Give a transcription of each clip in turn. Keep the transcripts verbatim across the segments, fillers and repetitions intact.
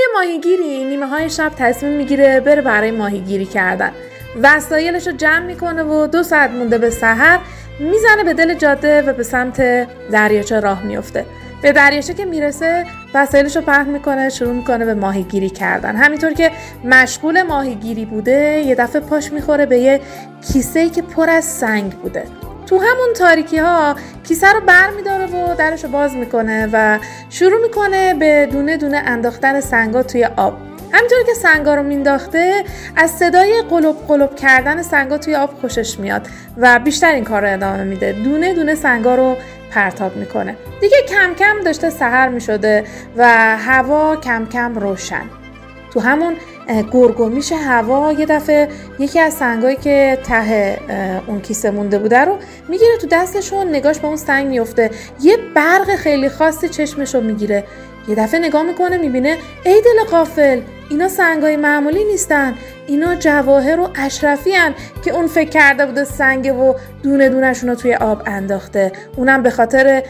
ماهیگیری نیمه های شب تصمیم میگیره بره برای ماهیگیری کردن. وسایلش رو جمع میکنه و دو ساعت مونده به سحر میزنه به دل جاده و به سمت دریاچه راه میفته. به دریاچه که میرسه وسایلش رو پهن میکنه، شروع میکنه به ماهیگیری کردن. همینطور که مشغول ماهیگیری بوده یه دفعه پاش میخوره به یه کیسه‌ای که پر از سنگ بوده. تو همون تاریکی ها کیسه رو بر میداره و درش رو باز میکنه و شروع میکنه به دونه دونه انداختن سنگا توی آب. همینطور که سنگا رو مینداخته از صدای قلوب قلوب کردن سنگا توی آب خوشش میاد و بیشتر این کار رو ادامه میده. دونه دونه سنگا رو پرتاب میکنه. دیگه کم کم داشته سحر میشده و هوا کم کم روشن. تو همون گرگومیش هوا یه دفعه یکی از سنگایی که ته اون کیسه مونده بوده رو میگیره تو دستشون، نگاش به اون سنگ میفته. یه برق خیلی خاصی چشمشو میگیره. یه دفعه نگاه میکنه میبینه ای دل غافل، اینا سنگای معمولی نیستن، اینا جواهر و اشرفی هن که اون فکر کرده بوده سنگه و دونه دونشون رو توی آب انداخته. اونم به خاطر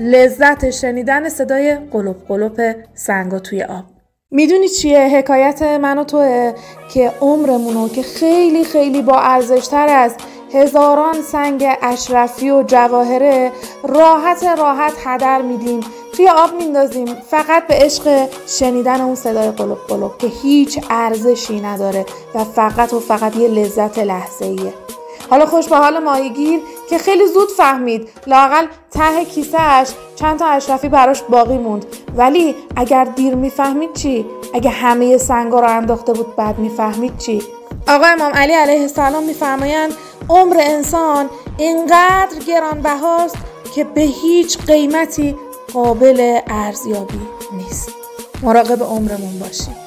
لذت شنیدن صدای قلوب قلوب سنگا توی آب. میدونی چیه؟ حکایت من و توه که عمرمونو که خیلی خیلی با ارزشتر از هزاران سنگ اشرفی و جواهره راحت راحت هدر میدیم، توی آب میندازیم فقط به عشق شنیدن اون صدای قلوب قلوب که هیچ ارزشی نداره و فقط و فقط یه لذت لحظه‌ایه. حالا خوش به حال ماهیگیر که خیلی زود فهمید لااقل ته کیسه‌اش چند تا اشرفی براش باقی موند. ولی اگر دیر میفهمید چی؟ اگه همه سنگا رو انداخته بود بعد میفهمید چی؟ آقا امام علی علیه السلام میفرمایند عمر انسان اینقدر گرانبهاست که به هیچ قیمتی قابل ارزیابی نیست. مراقب عمرمون باشیم.